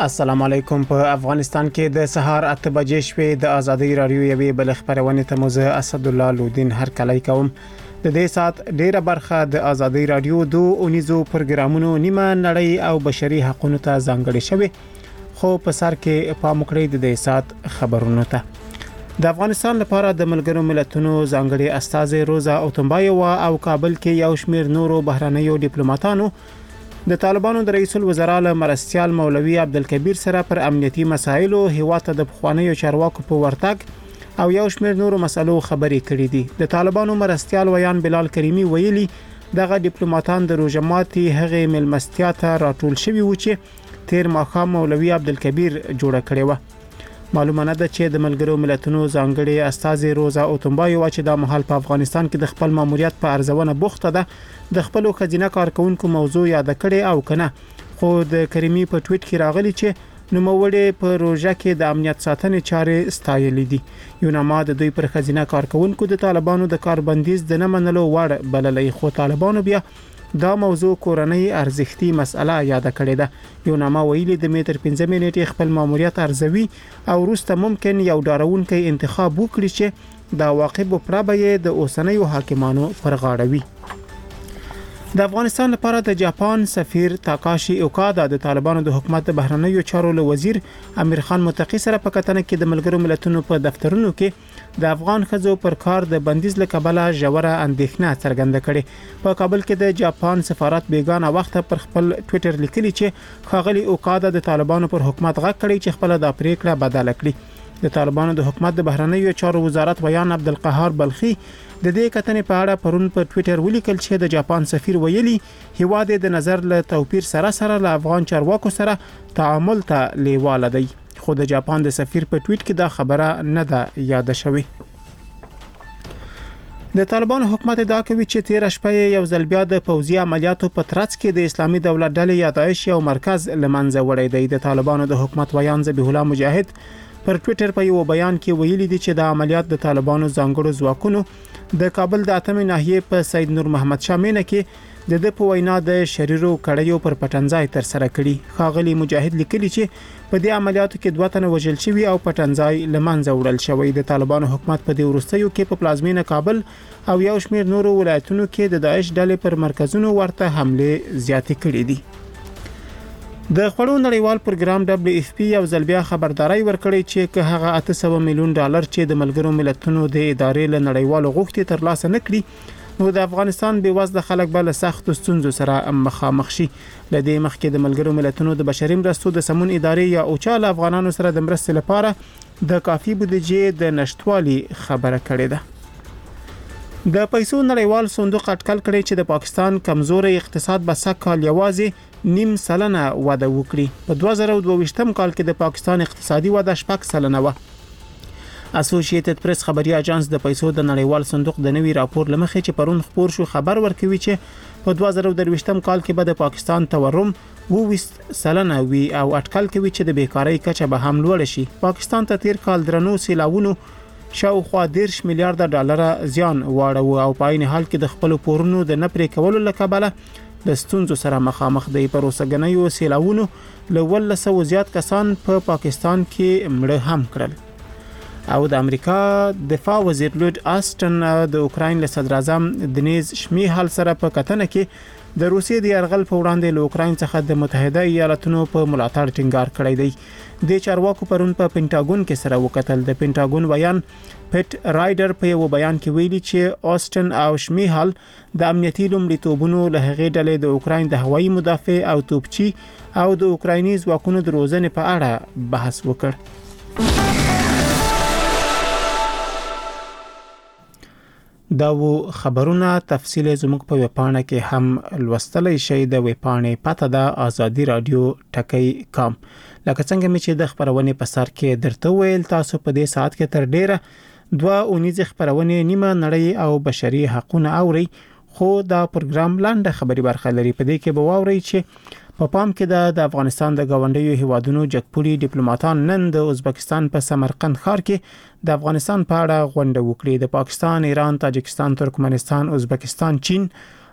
السلام علیکم. په افغانستان کې د سهار 8 بجې شوې د ازادي رادیو یوې بل خبرونه ته موزه اسد الله لودین هر کله کوم د دې سات ډیره برخه د ازادي رادیو 2 پروګرامونو نیمه نړۍ او بشري حقوقو ته ځانګړې شوی، خو په سر کې پاموکړې د دې سات خبرونو ته د افغانستان لپاره د ملګرو ملتونو ځانګړي استازي روزا اوتمبایوا او کابل کې یو شمېر نورو بهرانيو ډیپلوماټانو د طالبانو د رئیس الوزرا له مرستيال مولوي عبدالکبیر سره پر امنیتي مسایلو هیواته د بخوانیو چارواکو په ورتګ او یو شمېر نورو مسلو خبرې کړې دي. د طالبانو مرستيال ویان بلال کریمی ویلي دغه ډیپلوماټان د روزماتي هغه ملمستیا ته راټول شوي و چې تیر ماخام مولوي عبدالکبیر جوړه کړې و. معلومه نه ده چې د ملګرو ملتونو ځانګړي استازي روزا اوتمبایوا چې د محل په افغانستان کې د خپل ماموریت په ارزونه بوخته ده د خپل خزینه کارکونکو موضوع یاد کړي او کنه، خو د کریمی په ټویټ کې راغلی چې نوموړي په روزه کې د امنیت ساتنې چارې ستایلې دي. یوناما د دوی پر خزینه کارکونکو د طالبانو د کاربندیز د نه منلو وړ بللې، خو طالبانو بیا دا موضوع کورنۍ ارزښتي مسأله یاد کړې ده. یوناما ویلي د میټر 15 منټې خپل ماموریت ارزوي او وروسته ممکن یو ډاروونکی انتخاب وکړي چې دا واقعو پرابه د اوسنیو حاکمانو پر غاړه وي. د افغانستان لپاره د جاپان سفیر تاکاشي اوکادا د طالبانو د حکومت بهرنیو چارو له وزیر امیر خان متقی سره په کتنه کې د ملګرو ملتونو په دفترونو کې د افغان خزو پر کار د بندیز له کبله ژوره اندېښنه څرګنده کړې. په کابل کې د جاپان سفارت بیگانه وخت پر خپل ټوئیټر لیکلي چې خاغلی اوکادا د طالبانو پر حکومت غږ کړی چې خپل د پریکړه بدل کړي. د طالبانو د حکومت د بهرنیو چارو وزارت ویان عبدالقهار بلخي د دې کتنې په اړه پرون په ټوئیټر ولیکل چې د جاپان سفیر ویلي هیواد د نظر له توپیر سره له افغان چارواکو سره تعامل ته لیواله دی، خو د جاپان د سفیر په ټویټ کې دا خبره نه ده یاد شوې. د طالبانو حکومت ادعا کوي چې 13 شپې یو ځل بیا د پوځي عملیاتو په ترڅ کې د اسلامي دولت ډلې یا داعش یو مرکز لمنځه وړی دی. د طالبانو د حکومت ویان ذبیح الله مجاهد پر ټوئیټر په یو بیان کې ویلي دي چې د عملیات د طالبانو ځانګړو ځواکونو د کابل د اتمې ناحیې په سید نور محمد شامینه کې د په وینا د شریرو کړیو پر پټنځای تر سره کړي. خاغلی مجاهد لیکلي چې په دې عملیاتو کې 2 تنه وژل شوي او پټنځای لمنځه وړل شوی. د طالبانو حکومت په دې وروستیو کې په پلازمینه کابل او یو شمېر نورو ولایتونو کې د داعش ډلې پر مرکزونو ورته حمله زیاتې کړې دي. د خړو نړیوال پروګرام WFP یو ځل بیا خبرداري ورکړې چې که هغه 800 میلیون ډالر چې د ملګرو ملتونو د ادارې له نړیوالو غوښتنې ترلاسه نکړي نو د افغانستان بې وزله خلک به له سختو ستونزو سره مخامخ شي. لدې مخکې د ملګرو ملتونو د بشري مرستو د سمون ادارې یا اوچا له افغانانو سره د مرستې لپاره د کافي بودیجې د نشټوالي خبره کړې ده. د پیسو نړیوال صندوق اټکل کړي چې د پاکستان کمزوري اقتصاد به سکهال یوازې 0.5% وده وکړي. په 2022 کال کې د پاکستان اقتصادي وده 4% و. اسوسییټډ پریس خبري اژانس د پیسو د نړیوال صندوق د نوي راپور لمخې چې پرون خبر شو خبر ورکوي چې په 2023 کال کې به د پاکستان تورم 20% وي او اټکل کوي چې د بیکاری کچه به هم لوړ شي. پاکستان ته تیر کال درنو سیلاوونو شاوخوا 10 میلیارډ ډالر زیان واړو او په عین حال کې د خپل پورونو د نپرې کولو لکبله د ستونزو سره مخامخ دی. پر اوسګنیو سیلاوونو له 100 زیات کسان په پاکستان کې مړه هم کړل. او د امریکا دفاع وزیر لوید آسټن د اوکراین له صدر اعظم دنیز شمیهال سره په کتنه کې د روسیې د یرغل په وړاندې له اوکراین څخه د متحده ایالاتونو په ملاتړ ټینګار کړی دی. د چارواکو پرون په پینټاګون کې سره وکتل. د پینټاګون ویان پټ رایډر په یو بیان کې ویلي چې آسټن او شمیهال د امنیتي لومړیتوبونو له هغې ډلې د اوکراین د هوایي مدافع او توپچی او د اوکرایني ځواکونو د روزنې په اړه بحث وکړ. دا و خبرونه تفصیل زموږ په ویبپاڼه کې هم لوستلای شئ. د ویبپاڼې پته ده آزادی رادیو ټکی.com. لکه څنګه مې چې د خبرونې په سر کې درته ویل، تاسو په دې ساعت کې تر ډیره 2 خبرونه نیمه نړۍ او بشري حقوقونه اوري، خو دا پروګرام لاندې خبري برخه لري. په دې کې به واورئ چې په پام کې د افغانستان د گاونډیو هیوادونو جګپوري ډیپلوماټان نن د ازبکستان په سمرقند ښار کې د افغانستان په اړه غونډه وکړي. د پاکستان، ایران، تاجکستان، ترکمنستان، ازبکستان، چین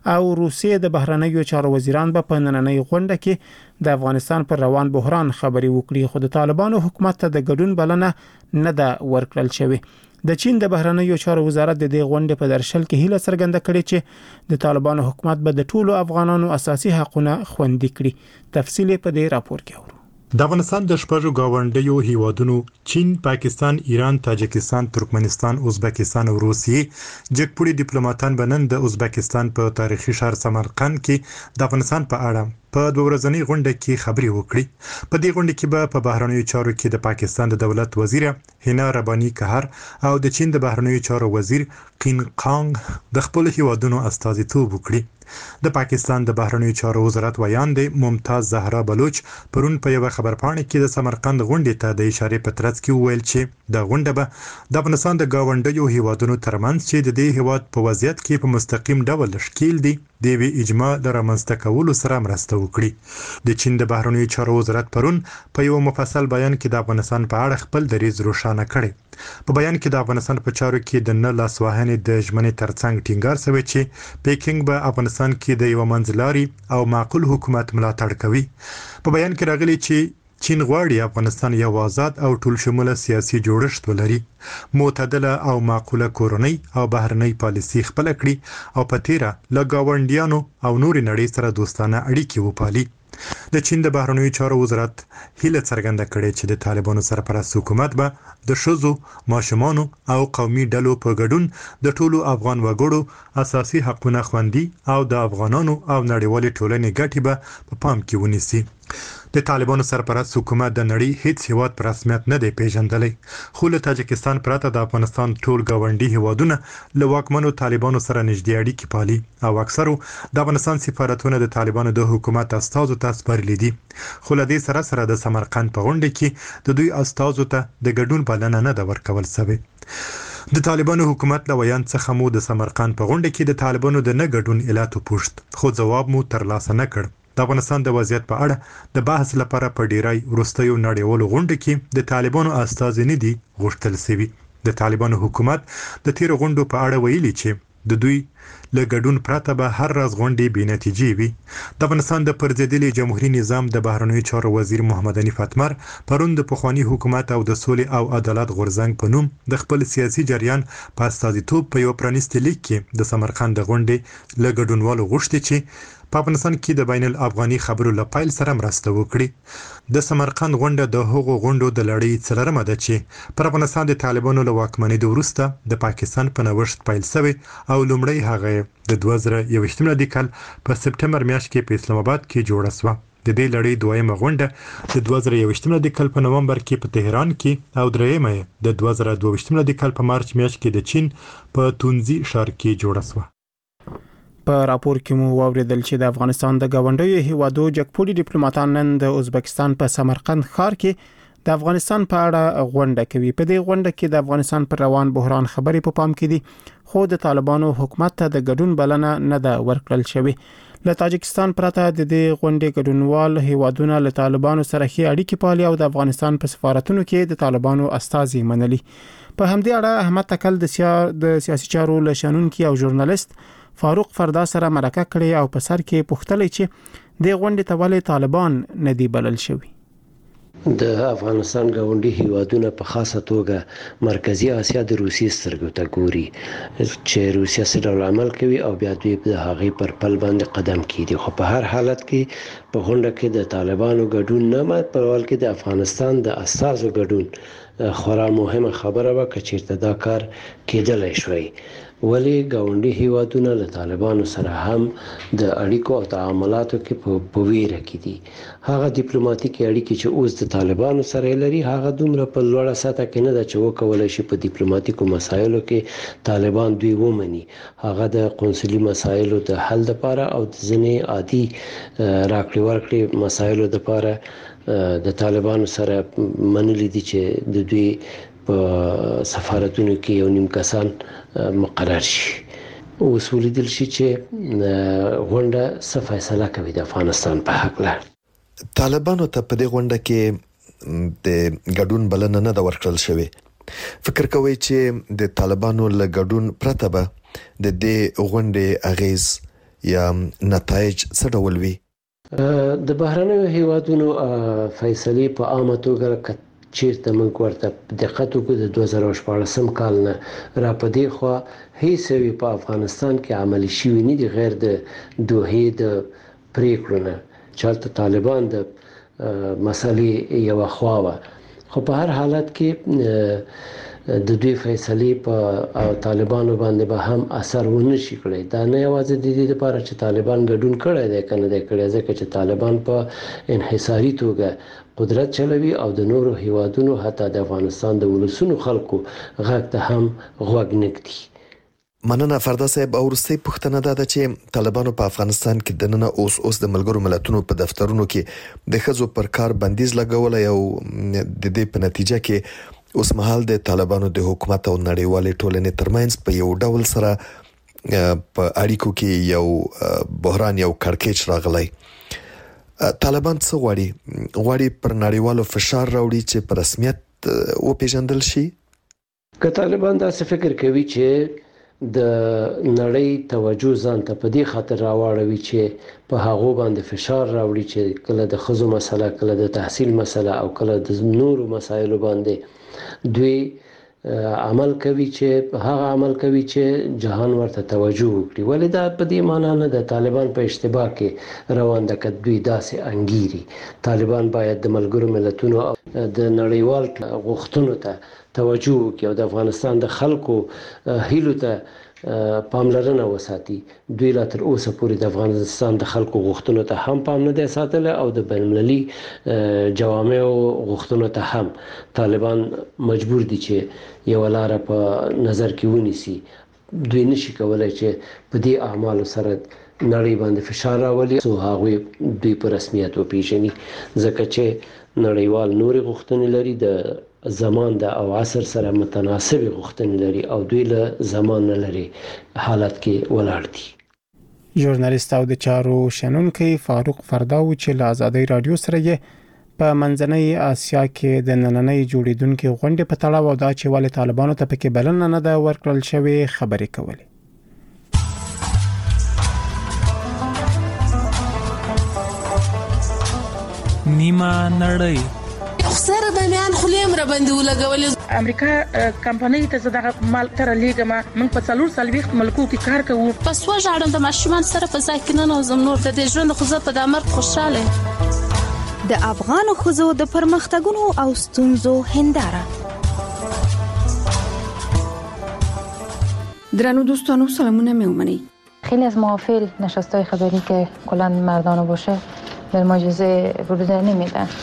او روسیې د بهرنیو چارو وزیران په نننۍ غونډه کې د افغانستان پر روان بحران خبري وکړي، خو د طالبانو حکومت ته د ګډون بلنه نه ده ورکړل شوې. د چین د بهرنیو چارو وزارت د دې غونډې په درشل کې هیله څرګنده کړې چې د طالبانو حکومت به د ټولو افغانانو اساسي حقوقونه خوندي کړي. تفصیل په دې راپور کې اورو. د افغانستان د شپږو گاونډیو هیوادونو چین، پاکستان، ایران، تاجکستان، ترکمنستان، ازبکستان او روسیې جګپوړي ډیپلوماټان بنن د ازبکستان په تاریخي ښار سمرقند کې د افغانستان په اړه په دوه ورځنۍ غونډه کې خبري وکړي. په دې غونډه کې په بهرنیو چارو کې د پاکستان د دولت وزیر هینا ربانی کهر او د چین د بهرنیو چارو وزیر قین قانګ د خپل هیوادونو استازیتوب وکړي. د پاکستان د بهرنیو چارو وزارت ویاند ممتاز زهرا بلوچ پرون په یو خبرپاڼه کې د سمرقند غونډې ته د اشاره په ترڅ کې وویل چې د غونډه به د افغانستان د گاونډیو هیوادونو ترمنځ چې د دې هیواد په وضعیت کې په مستقیم ډول ښکیل دي د وی اجماع لرمنځته کولو سره مرسته وکړي. د چین د بهرنیو چارو وزارت پرون په یو مفصل بیان کې د افغانستان په اړه خپل دریځ روښانه کړی. په بیان کې د افغانستان په چارو کې د نه لاسوهنې د ژمنې ترڅنګ ټینګار شوی چې پیکینګ به افغانستان کې د یو منځلاري او معقول حکومت ملاتړ کوي. په بیان کې راغلي چې چین غواړي افغانستان یو آزاد او ټول شموله سیاسي جوړښت ولري، معتدله او معقوله کورنۍ او بهرنۍ پالیسي خپل کړي او په تیره له گاونډیانو او نورې نړۍ سره دوستانه اړیکې وپالي. د چین د بهرنیو چارو وزارت هیله څرګنده کړې چې د طالبانو سرپرست حکومت به د ښځو، ماشومانو او قومي ډلو په ګډون د ټولو افغان وګړو اساسي حقوقونه خوندي او د افغانانو او نړیوالې ټولنې ګټې به په پام کې ونیسي. د طالبانو سرپرست حکومت د نړۍ هیڅ هیواد په رسمیت نه دی پیژندلی، خو له تاجکستان پرته د افغانستان ټول گاونډي هیوادونه له واکمنو طالبانو سره نږدې اړیکې پالي او اکثرو د افغانستان سفارتونه د طالبانو د حکومت استازو ته سپارلي دي. خو له دې سره د سمرقند په غونډه کې د دوی استازو ته د ګډون بلنه نه ده ورکول شوې. د طالبانو حکومت له ویان څخه مو د سمرقند په غونډه کې د طالبانو د نه ګډون اعلان وپوښت، خو ځواب مو ترلاسه نه کړ. د افغانستان د وضعیت په اړه د بحث لپاره په ډیری وروستیو نړیوالو غونډو کې د طالبانو استازي نه دي غوښتل شوي. د طالبانو حکومت د تیر غونډو په اړه ویلي چې د دوی له ګډون پرته به هر راز غونډې بې نتیجې وي. د افغانستان د پرځېدلي جمهوریت نظام د بهرنیو چارو وزیر محمد حنیف اتمر پرون د پخوانی حکومت او د سولې او عدالت غورځنګ په نوم د خپل سیاسي جریان په استازیتوب په یو پرانیستي لیک کې د سمرقند د غونډې له ګډونوالو غوښتي چې په افغانستان کې د بین الافغاني خبرو له پیل سره مرسته وکړي. د سمرقند غونډه د هغو غونډو د لړۍ څلورمه ده چې پر افغانستان د طالبانو له واکمنۍ وروسته د پاکستان په نوښت پیل شوی او لومړی هغه د 2021 کال په سپټمبر میاشت کې په اسلام آباد کې جوړه شوه. د دې لړۍ دویمه غونډه د 2021 کال په نومبر کې په تهران کې او دریمه د 2022 کال په مارچ میاشت کې د چین په تونزي ښار کې جوړه شوه. په راپور کې مو واوریدل چې د افغانستان د گاونډیو هیوادو جګپوړي ډیپلوماټان نن د ازبکستان په سمرقند ښار کې د افغانستان په اړه غونډه کوي. په دې غونډه کې د افغانستان پر روان بحران خبرې په پام کې دي، خو د طالبانو حکومت ته د ګډون بلنه نه ده ورکړل شوې. له تاجکستان پرته د دې غونډې ګډونوال هیوادونه له طالبانو سره ښې اړیکې پالي او د افغانستان په سفارتونو کې د طالبانو استازي منلي. په همدې اړه احمد تکل د سیاسي چارو لشانونکي او ژورنالیست فاروق فردا سره مرکه کړې او په سر کې پوښتلې چې د غونډې ته ولې طالبان نه دی بلل شوی. د افغانستان گاونډي هیوادونه په خاصه توګه مرکزی اسیا د روسیې سترګو ته ګوري چې روسیه څه ډول عمل کوي او بیا دوی د هغې پر پل باندې قدم کیږي. خو په هر حالت کې په غونډه کې د طالبانو ګډون نه مات په ول کې د افغانستان د استازو ګډون خورا مهمه خبره وه که چیرته دا کار کېدلی شوی. ولی گاونډي هیوادونه له طالبانو سره هم د اړیکو او تعاملاتو کې په ویره کې دي. هغه ډیپلوماټیکي اړیکې چې اوس د طالبانو سره لري هغه دومره په لوړه سطح کې نه ده چې وکولای شي په ډیپلوماټیکو مسایلو کې طالبان دوی ومني. هغه د قونسلي مسایلو د حل لپاره او د ځینې عادي راکړې ورکړې مسایلو لپاره د طالبانو سره منلي دي چې د دوی په سفارتونو کې یو نیم کسان مقرر شي. اوس ولیدل شي چې غونډه څه فیصله کوي د افغانستان په حق له. طالبانو ته په دې غونډه کې د ګډون بلنه نه ده ورکړل شوې. فکر کوي چې د طالبانو له ګډون پرته به د دې غونډې اغیز یا نتایج څه ډول وي؟ د بهرنیو هیوادونو فیصلې په عامه توګه چیرته موږ ورته دقت وکړو د 2014 کال نه را پدې خو هیڅ وی په افغانستان کې عملي شوی نه دی غیر د دوحې د پریکړو نه چې طالبان د مسلې یو خواوه. خو په هر حالت کې د دوی فیصلې په طالبانو باندې به هم اثر ونه شي کړی. دا نه یوازې د دې لپاره چې طالبان ګډون کړی دی کنه دی کړی، ځکه چې طالبان په انحصاري توګه قدرت چلوي او د نورو هیوادونو حتی د افغانستان د ولسونو خلکو غږ ته هم غوږ نه ږدي. مننه فردا صاحب. او وروستۍ پوښتنه دا ده چې طالبانو په افغانستان کې دننه اوس د ملګرو ملتونو په دفترونو کې د ښځو پر کار بندیز لګولی او د دې په نتیجه کې اوس مهال د طالبانو د حکومت او نړیوالې ټولنې ترمنځ په یو ډول سره په اړیکو کې یو بحران یو کړکېچ راغلی. طالبان څه غواړي پر نړیوالو فشار راوړي چې په رسمیت وپېژندل شي؟ که طالبان داسې فکر کوي چې د نړۍ توجه ځان ته په دې خاطر راوړوي چې په هغو باندې فشار راوړي چې کله د ښځو مسله، کله د تحصیل مسله او کله د نورو مسایلو باندې دوی عمل کوي چې هغه عمل کوي چې جهان ورته توجه وکړي، ولې دا په دې معنی نه ده طالبان په اشتباه کې روان ده که دوی داسې انګیري. طالبان باید د ملګرو ملتونو او د نړیوال غوښتنو ته توجه وکړي او د افغانستان د خلکو هیلو ته پاملرنه وساتي. دوی لا تر اوسه پورې د افغانستان د خلکو غوښتنو ته هم پام نه دی ساتلی او د بین المللي جوامعو غوښتنو ته هم طالبان مجبور دي چې یو لاره په نظر کې ونیسي. دوی نشي کولای چې په دې اعمالو سره نړۍ باندې فشار راولي او هغه دوی په رسمیت وپیژني، ځکه چې نړیوال نورې غوښتنې لري، د زمان د او عصر سره متناسب غوښتنې لري او دوی له زمان نه لري حالت کې ولاړ دي. ژورنالیست او د چارو شنونکي فاروق فرداو چې له آزادۍ رادیو سره یې په منځنۍ آسیا کې د نننۍ جوړیدونکو غونډې په تړاو او دا چې ولې طالبانو ته پکې بلنه نه ده ورکړل شوې خبرې کولې. نیمه نړۍ سره د میان خلیم را باندې ولګولې. امریکا کمپنۍ ته زړه مال تر لیګما موږ په 4 ملکو کې کار کوو. پس وژاړم د ماشومان سره په ځای کې نه نوزم نور د دې ژوند خو زه په دامر خوشاله. د افغان خزو د پرمختګونو او ستونزو هنداره. درنو دوستانو سلامونه میومنی. خیلی از محافل نشستای خبری که کلا مردانه باشه به معجزه ورود نمیدن.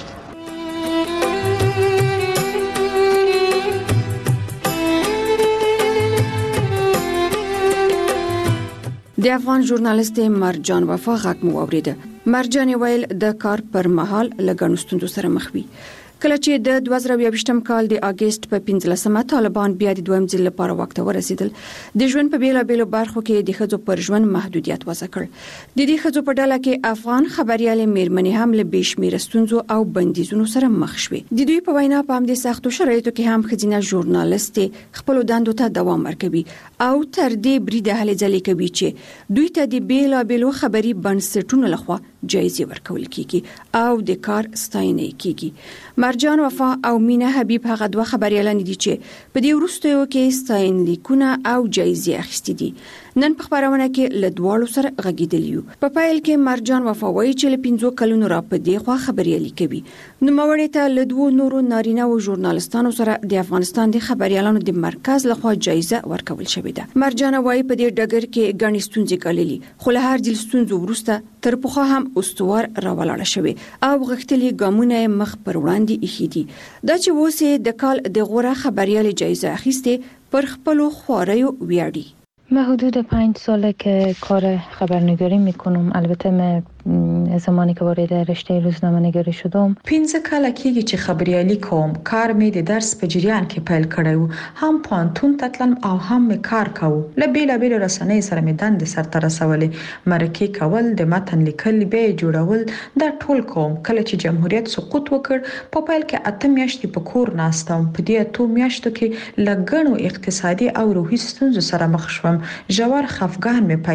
د افغان ژورنالیست مرجان وفا غږ مو اوریده. مرجان ویل د کار پر مهال لګڼو ستونزو سره مخ وي. کله چې د 2022م کال د اگست په 15مه طالبان بیا د دویم ځل لپاره واک ته ورسېدل، د ژوند په بیلابېلو برخو کې د ښځو پر ژوند محدودیت وضع کړ. د دې ښځو په ډله کې افغان خبريالې میرمنې هم له بشمیره ستونزو او بندیزونو سره مخ شوې. د دوی په وینا په همدې سختو شرایطو کې هم ښځینه ژورنالیستې خپل دندو ته دوام ورکوي او تر دې بریده هلې ځلې کوي چې دوی ته د بیلابېلو خبري بنسټونو لخوا جایزې ورکول کیږي او د کار ستاینه کیږي. مرجان وفا او مینا حبیب هغه دوه خبريالان دي چې په دې وروستیو کې ستاین لیکونه او جایزې اخیستې دي. نن په خبرونه کې له دواړو سره غږیدلی یو. په پایل کې مرجان وفا وایي چې له 15 کلونو را په دې خوا خبريالي کوي. نو مورې ته له دوه نورو نارینه او ژورنالستانو سره د افغانستان د خبريالانو د مرکز لخوا جایزه ورکول شوې ده. مرجان وایي په دې ډګر کې غني ستونزې کړلې، خو له هر ځل ستونزو وروسته تر پخوا هم استوار راولاړ شوی او غختلي ګامونه مخ پر وړاندې ایښي دي. دا چې اوس د کال د غوره خبريالي جایزه اخیسته پر خپل خواريو ویاړي. من حدود 5 ساله که کار خبرنگاری میکنم. البته من زمانی که وارد رشته روزنامه نگاری شدم 15 کاله کېږي چې خبريالي کوم. کار مې د درس په جریان کې پیل کړی، هم پانتون تتلم او هم مې کار کوم. له بیلابېل رسنۍ سره مې دندې سرته رسولې، مرکې کول، د متن لیکل، به جوړول، دا ټول کوم. کله چې جمهوریت سقوط وکړ په پیل کې 8 میاشتې په کور ناستم. په دې 8 میاشتو کې لګڼو اقتصادي او روحي ستونزو سره مخ شوم. ژور خفګان مې